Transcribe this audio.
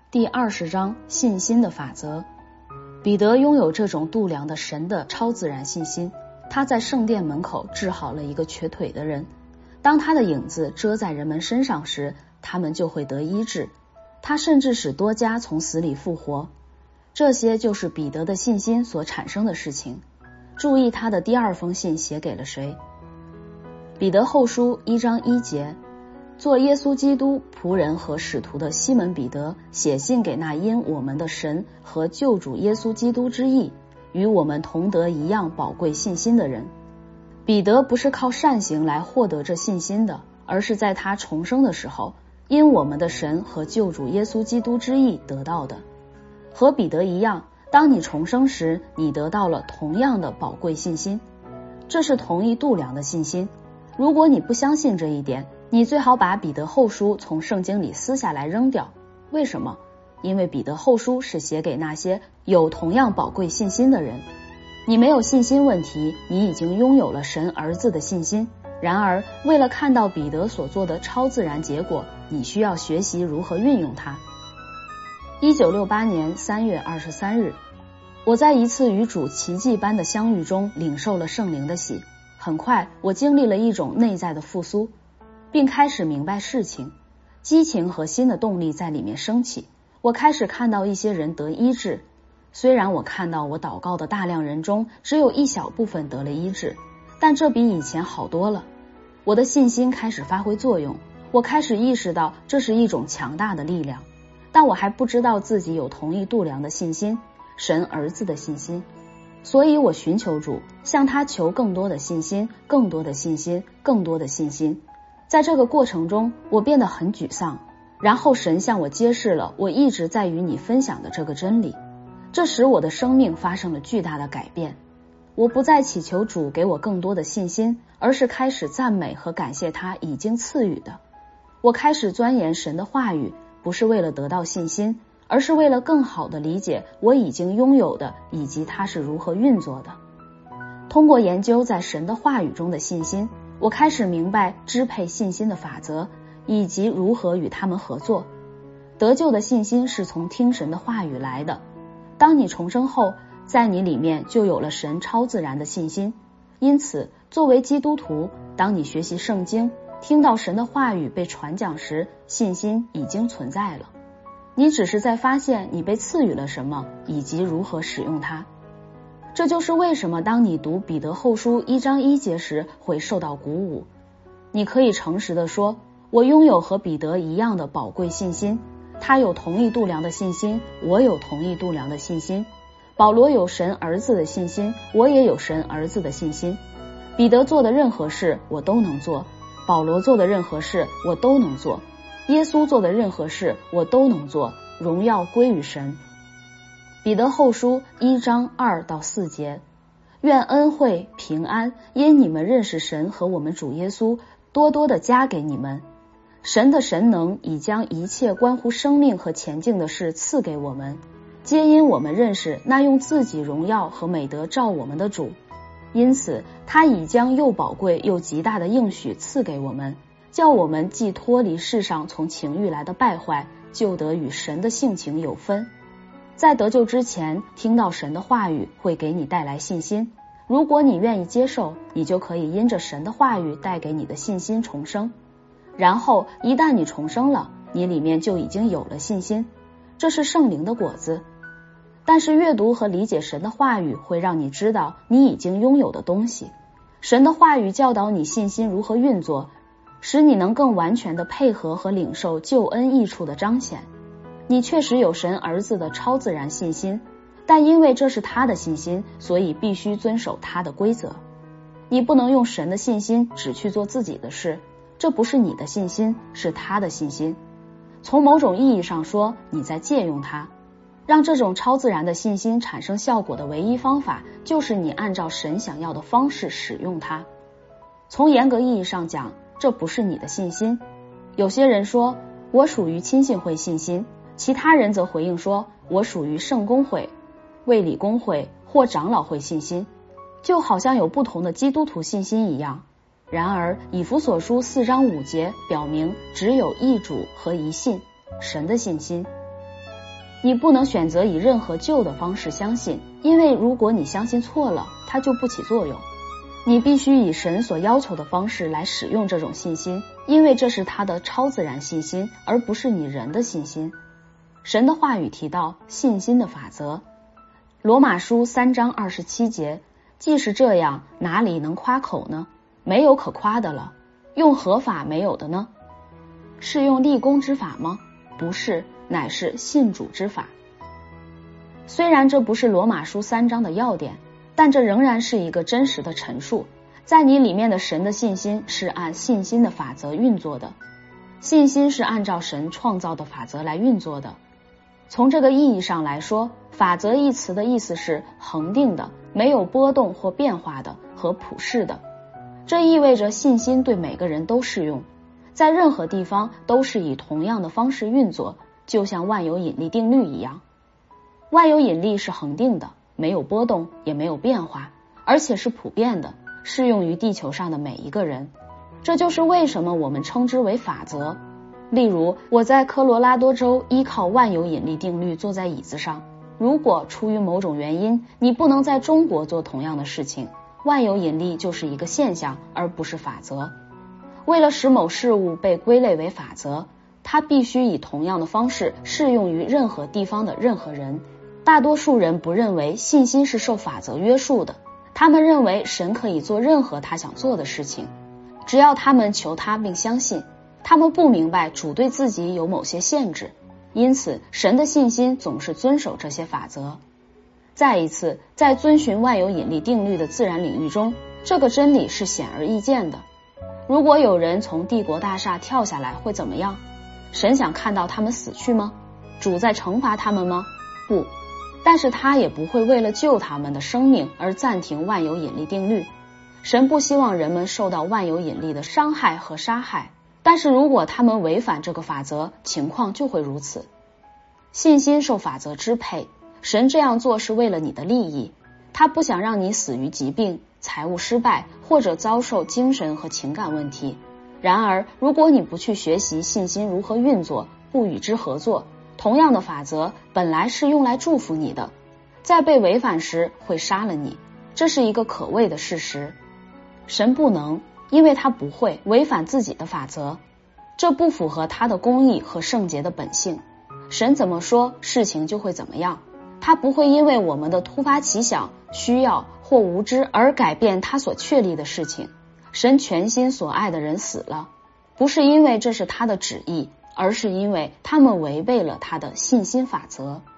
第20章信心的法则。彼得拥有这种度量的神的超自然信心，他在圣殿门口治好了一个瘸腿的人，当他的影子遮在人们身上时，他们就会得医治。他甚至使多加从死里复活。这些就是彼得的信心所产生的事情。注意他的第2封信写给了谁？彼得后书1章1节，做耶稣基督仆人和使徒的西门彼得，写信给那因我们的神和救主耶稣基督之义，与我们同得一样宝贵信心的人。彼得不是靠善行来获得这信心的，而是在他重生的时候，因我们的神和救主耶稣基督之义得到的。和彼得一样，当你重生时，你得到了同样的宝贵信心，这是同一度量的信心。如果你不相信这一点，你最好把彼得后书从圣经里撕下来扔掉。为什么？因为彼得后书是写给那些有同样宝贵信心的人。你没有信心问题，你已经拥有了神儿子的信心。然而，为了看到彼得所做的超自然结果，你需要学习如何运用它。1968年3月23日，我在一次与主奇迹般的相遇中领受了圣灵的喜。很快，我经历了一种内在的复苏，并开始明白事情，激情和新的动力在里面升起。我开始看到一些人得医治，虽然我看到我祷告的大量人中只有一小部分得了医治，但这比以前好多了。我的信心开始发挥作用，我开始意识到这是一种强大的力量，但我还不知道自己有同一度量的信心，神儿子的信心。所以我寻求主，向他求更多的信心，更多的信心，更多的信心。在这个过程中，我变得很沮丧，然后神向我揭示了我一直在与你分享的这个真理。这使我的生命发生了巨大的改变。我不再祈求主给我更多的信心，而是开始赞美和感谢他已经赐予的。我开始钻研神的话语，不是为了得到信心，而是为了更好地理解我已经拥有的，以及它是如何运作的。通过研究在神的话语中的信心，我开始明白支配信心的法则，以及如何与他们合作。得救的信心是从听神的话语来的。当你重生后，在你里面就有了神超自然的信心。因此，作为基督徒，当你学习圣经，听到神的话语被传讲时，信心已经存在了。你只是在发现你被赐予了什么，以及如何使用它。这就是为什么当你读彼得后书1章1节时会受到鼓舞。你可以诚实地说，我拥有和彼得一样的宝贵信心，他有同一度量的信心，我有同一度量的信心。保罗有神儿子的信心，我也有神儿子的信心。彼得做的任何事我都能做，保罗做的任何事我都能做，耶稣做的任何事我都能做，荣耀归于神。彼得后书1章2到4节，愿恩惠平安因你们认识神和我们主耶稣多多的加给你们。神的神能已将一切关乎生命和前进的事赐给我们，皆因我们认识那用自己荣耀和美德照我们的主。因此他已将又宝贵又极大的应许赐给我们，叫我们既脱离世上从情欲来的败坏，就得与神的性情有分。在得救之前，听到神的话语会给你带来信心。如果你愿意接受，你就可以因着神的话语带给你的信心重生。然后一旦你重生了，你里面就已经有了信心，这是圣灵的果子。但是阅读和理解神的话语会让你知道你已经拥有的东西。神的话语教导你信心如何运作，使你能更完全地配合和领受救恩益处的彰显。你确实有神儿子的超自然信心，但因为这是他的信心，所以必须遵守他的规则。你不能用神的信心只去做自己的事，这不是你的信心，是他的信心。从某种意义上说，你在借用它。让这种超自然的信心产生效果的唯一方法，就是你按照神想要的方式使用它。从严格意义上讲，这不是你的信心。有些人说，我属于亲信会信心，其他人则回应说，我属于圣公会、卫理公会或长老会信心，就好像有不同的基督徒信心一样。然而以弗所书4章5节表明，只有一主和一信，神的信心。 你不能选择以任何旧的方式相信，因为如果你相信错了，它就不起作用。你必须以神所要求的方式来使用这种信心，因为这是他的超自然信心，而不是你人的信心。神的话语提到信心的法则，罗马书3章27节，既是这样，哪里能夸口呢？没有可夸的了。用何法没有的呢？是用立功之法吗？不是，乃是信主之法。虽然这不是罗马书3章的要点，但这仍然是一个真实的陈述。在你里面的神的信心是按信心的法则运作的，信心是按照神创造的法则来运作的。从这个意义上来说，法则一词的意思是恒定的，没有波动或变化的，和普世的。这意味着信心对每个人都适用，在任何地方都是以同样的方式运作，就像万有引力定律一样。万有引力是恒定的，没有波动，也没有变化，而且是普遍的，适用于地球上的每一个人。这就是为什么我们称之为法则。例如，我在科罗拉多州依靠万有引力定律坐在椅子上，如果出于某种原因，你不能在中国做同样的事情，万有引力就是一个现象，而不是法则。为了使某事物被归类为法则，它必须以同样的方式适用于任何地方的任何人。大多数人不认为信心是受法则约束的，他们认为神可以做任何他想做的事情，只要他们求他并相信。他们不明白主对自己有某些限制，因此神的信心总是遵守这些法则。再一次，在遵循万有引力定律的自然领域中，这个真理是显而易见的。如果有人从帝国大厦跳下来会怎么样？神想看到他们死去吗？主在惩罚他们吗？不，但是他也不会为了救他们的生命而暂停万有引力定律。神不希望人们受到万有引力的伤害和杀害，但是如果他们违反这个法则，情况就会如此。信心受法则支配，神这样做是为了你的利益，他不想让你死于疾病、财务失败或者遭受精神和情感问题。然而，如果你不去学习信心如何运作，不与之合作，同样的法则本来是用来祝福你的，在被违反时会杀了你，这是一个可畏的事实。神不能，因为他不会违反自己的法则，这不符合他的公义和圣洁的本性。神怎么说，事情就会怎么样，他不会因为我们的突发奇想、需要或无知而改变他所确立的事情。神全心所爱的人死了，不是因为这是他的旨意，而是因为他们违背了他的信心法则。